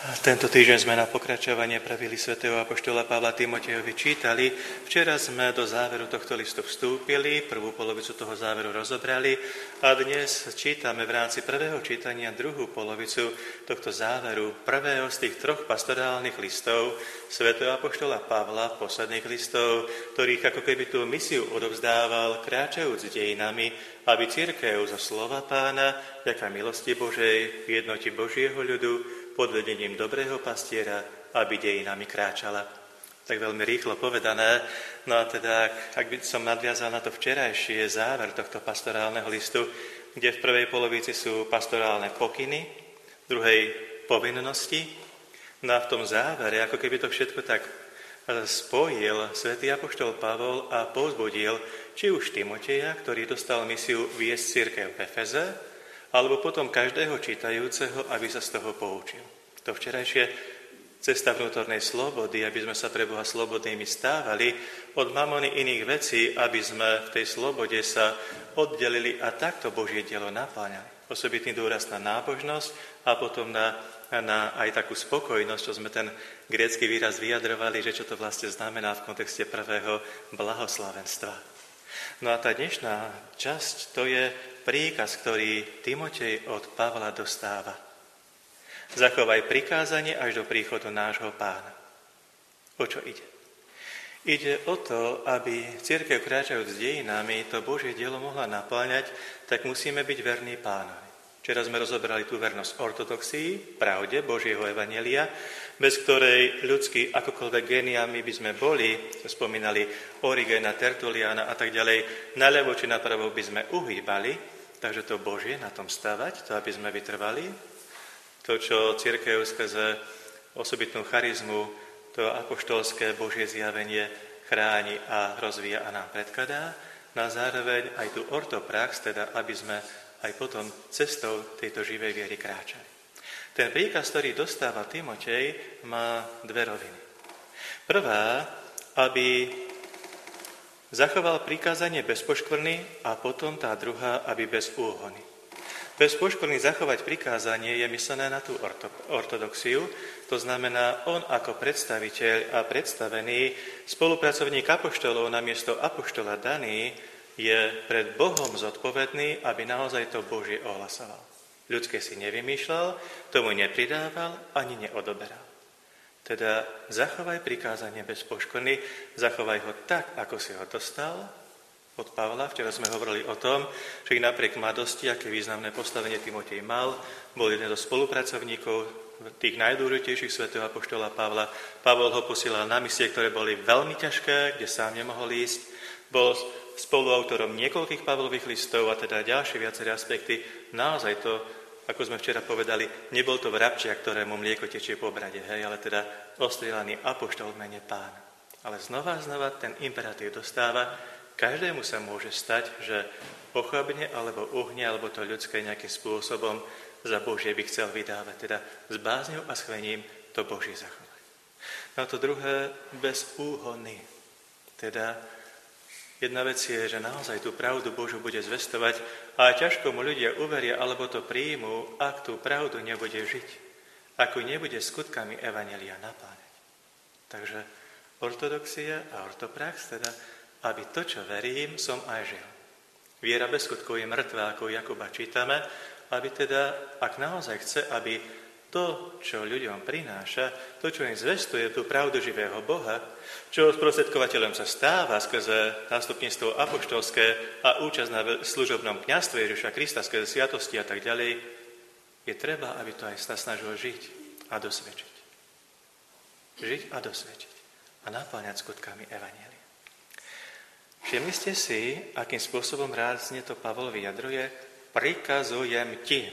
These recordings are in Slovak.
Tento týždeň sme na pokračovanie pravily svätého apoštola Pavla Timotejovi čítali. Včera sme do záveru tohto listu vstúpili, prvú polovicu toho záveru rozobrali a dnes čítame v rámci prvého čítania druhú polovicu tohto záveru, prvého z tých troch pastorálnych listov svätého apoštola Pavla, posledných listov, ktorých ako keby tú misiu odovzdával, kráčajúc dejinami, aby cirkev zo slova Pána, vďaka milosti Božej, v jednoti Božieho ľudu, pod vedením dobrého pastiera, aby dejinami kráčala. Tak veľmi rýchlo povedané. No a teda, ak by som nadviazal na to včerajšie záver tohto pastorálneho listu, kde v prvej polovici sú pastorálne pokyny, v druhej povinnosti, no a v tom závere, ako keby to všetko tak spojil svätý apoštol Pavol a povzbudil či už Timoteja, ktorý dostal misiu viesť cirkev v Efeze, alebo potom každého čítajúceho, aby sa z toho poučil. To včerajšie cesta vnútornej slobody, aby sme sa pre Boha slobodnými stávali od mamony iných vecí, aby sme v tej slobode sa oddelili a takto Božie dielo napáňali. Osobitný dôraz na nábožnosť a potom na aj takú spokojnosť, čo sme ten grécky výraz vyjadrovali, že čo to vlastne znamená v kontexte prvého blahoslavenstva. No a tá dnešná časť, to je príkaz, ktorý Timotej od Pavla dostáva. Zachovaj prikázanie až do príchodu nášho Pána. O čo ide? Ide o to, aby cirkev kráčajúc dejinami to Božie dielo mohla napáňať, tak musíme byť verní Pánovi. Včera sme rozobrali tú vernosť ortodoxii, pravde Božieho evanjelia, bez ktorej ľudský akokoľvek géniami by sme boli, spomínali Origena, Tertuliana a tak ďalej, naľavo či napravo by sme uhýbali. Takže to Božie na tom stavať, to, aby sme vytrvali, to, čo cirkev skrze osobitnú charizmu, to apoštolské Božie zjavenie chráni a rozvíja a nám predkladá, na zároveň aj tú ortoprax, teda aby sme aj potom cestou tejto živej viery kráčali. Ten príkaz, ktorý dostáva Timotej, má dve roviny. Prvá, aby zachoval prikázanie bez poškvrny a potom tá druhá, aby bez úhony. Bez poškvrny zachovať prikázanie je myslené na tú ortodoxiu, to znamená, on ako predstaviteľ a predstavený spolupracovník apoštolov namiesto apoštola daný je pred Bohom zodpovedný, aby naozaj to Božie ohlasoval. Ľudské si nevymýšľal, tomu nepridával ani neodoberal. Teda zachovaj prikázanie bez poškvrny, zachovaj ho tak, ako si ho dostal od Pavla. Včera sme hovorili o tom, že i napriek mladosti, aké významné postavenie Timotej mal, bol jeden zo spolupracovníkov tých najdôležitejších svätého apoštola Pavla. Pavol ho posielal na misie, ktoré boli veľmi ťažké, kde sám nemohol ísť. Bol spoluautorom niekoľkých Pavlových listov a teda ďalšie viaceré aspekty. Naozaj to, ako sme včera povedali, nebol to vrabčia, ktorému mlieko tečie po brade, ale teda ostrieľaný apoštol v mene Pána. Ale znova ten imperatív dostáva, každému sa môže stať, že pochabne alebo uhne, alebo to ľudské nejakým spôsobom za Božie by chcel vydávať. Teda s bázňou a schvením to Božie zachovať. No a to druhé, bez úhony. Teda jedna vec je, že naozaj tú pravdu Božu bude zvestovať a ťažko mu ľudia uveria alebo to príjmu, ak tú pravdu nebude žiť, ako nebude skutkami evanjelia napáňať. Takže ortodoxia a ortoprax, teda, aby to, čo verím, som aj žil. Viera bez skutkov je mŕtva, ako Jakuba čítame, aby teda, ak naozaj chce, aby to, čo ľuďom prináša, to, čo im zvestuje, tú pravdu živého Boha, čo sprostredkovateľom sa stáva skrze nástupníctvo apoštolské a účasť na služobnom kňazstve Ježiša Krista skrze sviatosti a tak ďalej, je treba, aby to aj sa snažil žiť a dosvedčiť. Žiť a dosvedčiť a napáňať skutkami evanjelia. Všimli ste si, akým spôsobom rázne to Pavol vyjadruje, prikazujem ti.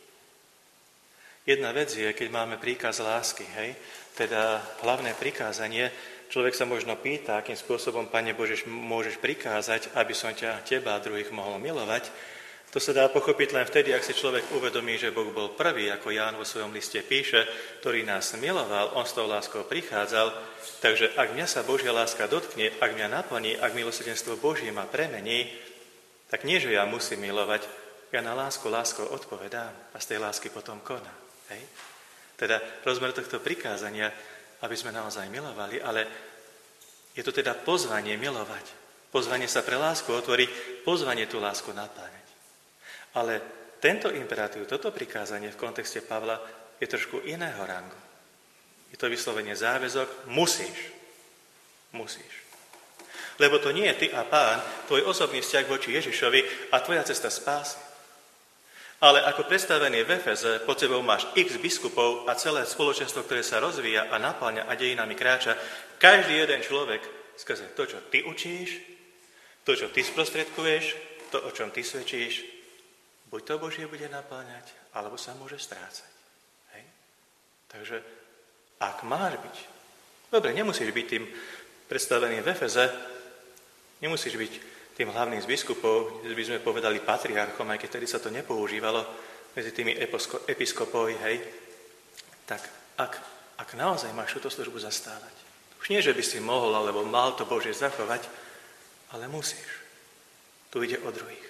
Jedna vec je, keď máme príkaz lásky, teda hlavné prikázanie, človek sa možno pýta, akým spôsobom, Pane Bože, môžeš prikázať, aby som teba a druhých mohol milovať. To sa dá pochopiť len vtedy, ak si človek uvedomí, že Boh bol prvý, ako Ján vo svojom liste píše, ktorý nás miloval, on s tou láskou prichádzal. Takže ak mňa sa Božia láska dotkne, ak mňa naplní, ak milosrdenstvo Božie ma premení, tak nie, že ja musím milovať, ja na lásku láskou odpovedám a z tej lásky potom konám. teda rozmer tohto prikázania, aby sme naozaj milovali, ale je to teda pozvanie milovať. Pozvanie sa pre lásku otvoriť, pozvanie tú lásku napájať. Ale tento imperatív, toto prikázanie v kontexte Pavla je trošku iného rangu. Je to vyslovene záväzok, musíš. Lebo to nie je ty a Pán, tvoj osobný vzťah voči Ježišovi a tvoja cesta spásy. Ale ako predstavený v Efeze, pod sebou máš x biskupov a celé spoločenstvo, ktoré sa rozvíja a napĺňa a dejinami kráča, každý jeden človek skrze to, čo ty učíš, to, čo ty sprostredkuješ, to, o čom ty svedčíš, buď to Božie bude napĺňať, alebo sa môže strácať. Hej? Takže, ak máš byť, dobre, nemusíš byť tým predstaveným v Efeze, nemusíš byť tým hlavným z biskupov, by sme povedali patriarchom, aj keď tedy sa to nepoužívalo medzi tými episkopoi, hej, tak ak naozaj máš túto službu zastávať, už nie, že by si mohol, alebo mal to Božie zachovať, ale musíš. Tu ide o druhých.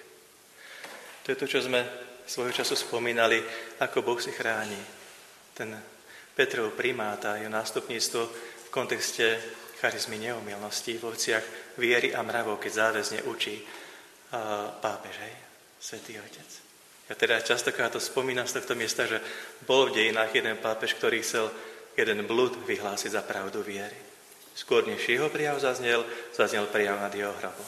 To je to, čo sme svojho času spomínali, ako Boh si chráni ten Petrov primát a jeho nástupníctvo v kontexte charizmy neomylnosti v veciach viery a mravov, keď záväzne učí pápež, hej, Svätý Otec. Ja teda častokrát to spomínam z tohto miesta, že bol v dejinách jeden pápež, ktorý chcel jeden blud vyhlásiť za pravdu viery. Skôr než jeho prijav zaznel prijav nad jeho hrobom.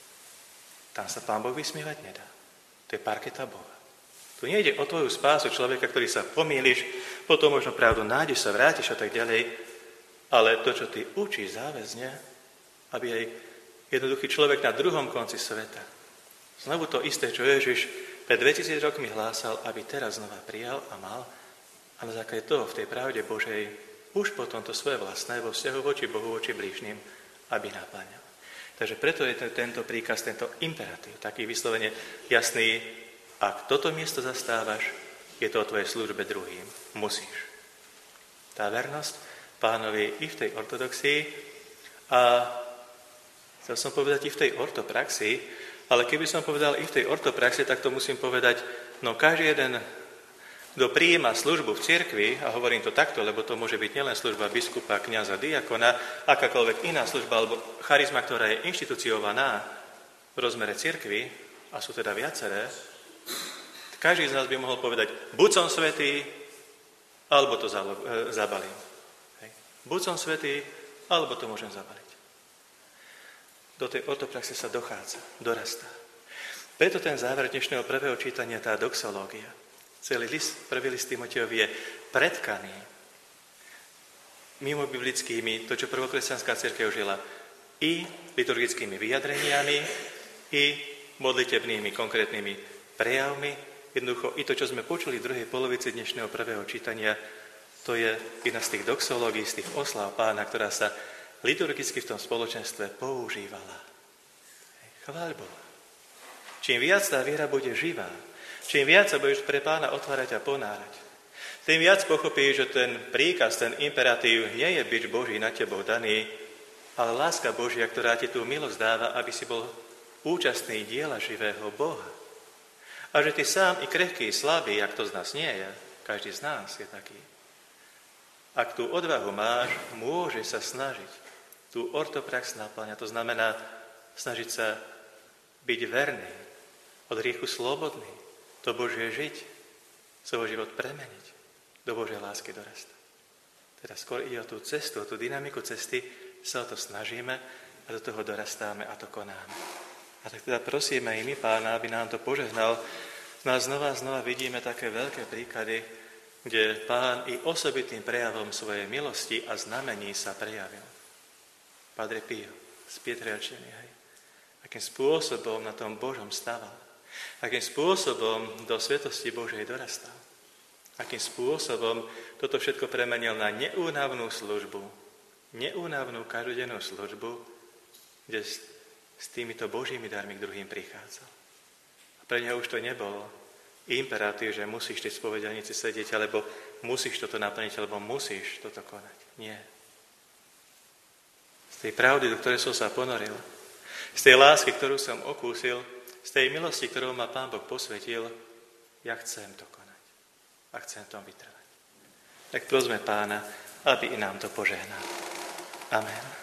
Tam sa Pán Boh vysmievať nedá. To je parketa Boha. Tu nejde o tvoju spásu človeka, ktorý sa pomýliš, potom možno pravdu nájdeš, sa vrátiš a tak ďalej, ale to, čo ty učíš záväzne, aby aj jednoduchý človek na druhom konci sveta, znovu to isté, čo Ježiš pred 2000 rokmi hlásal, aby teraz znova prijal a mal, a na základe toho v tej pravde Božej už potom to svoje vlastné vo vzťahu voči Bohu, voči blížnym, aby napáňal. Takže preto je tento príkaz, tento imperatív, taký vyslovene jasný, ak toto miesto zastávaš, je to o tvojej službe druhým. Musíš. Tá vernosť Pánovi i v tej ortodoxii a chcel som povedať i v tej ortopraxii, ale keby som povedal i v tej ortopraxii, tak to musím povedať, no každý jeden, kto prijíma službu v cirkvi, a hovorím to takto, lebo to môže byť nielen služba biskupa, kňaza, diakona, akákoľvek iná služba, alebo charizma, ktorá je inštituciovaná v rozmere cirkvi, a sú teda viaceré, každý z nás by mohol povedať, buď som svätý, alebo to zabalím. Hej. Buď som svätý, alebo to môžem zabaliť. Do tej ortopraxe sa dorastá. Preto ten záver dnešného prvého čítania, tá doxológia, celý prvý list Timotejovi je predkaný mimo biblickými, to, čo prvokresťanská cirkev žila, i liturgickými vyjadreniami, i modlitebnými konkrétnymi prejavmi. Jednoducho i to, čo sme počuli v druhej polovici dnešného prvého čítania, to je jedna z tých doxológií, z tých oslav Pána, ktorá sa liturgicky v tom spoločenstve používala. Chváľ Boha. Čím viac tá viera bude živá, čím viac sa budeš pre Pána otvárať a ponárať, tým viac pochopíš, že ten príkaz, ten imperatív nie je bič Boží na tebou daný, ale láska Božia, ktorá ti tú milosť dáva, aby si bol účastný diela živého Boha. A že ty sám i krehký, slabý, jak to z nás nie je, každý z nás je taký. Ak tú odvahu máš, môžeš sa snažiť tú ortoprax naplňať. To znamená snažiť sa byť verný, od hriechu slobodný, to Božie žiť, svoj život premeniť, do Božej lásky dorastať. Teda skôr ide o tú cestu, o tú dynamiku cesty, sa o to snažíme a do toho dorastáme a to konáme. A tak teda prosíme i my Pána, aby nám to požehnal. No a znova vidíme také veľké príklady, kde Pán i osobitným prejavom svojej milosti a znamení sa prejavil. Padre Pio z Pietrelčiny, hej. Akým spôsobom na tom Božom staval. Akým spôsobom do svetosti Božej dorastal. Akým spôsobom toto všetko premenil na neúnavnú službu. Neúnavnú každodennú službu, kde s týmito Božími darmi k druhým prichádzal. A pre neho už to nebolo imperatív, že musíš ty spovedanici sedieť, alebo musíš toto naplniť, alebo musíš toto konať. Nie. Z tej pravdy, do ktorej som sa ponoril, z tej lásky, ktorú som okúsil, z tej milosti, ktorú ma Pán Boh posvetil, ja chcem to konať. A chcem tom vytrvať. Tak prosme Pána, aby i nám to požehnal. Amen.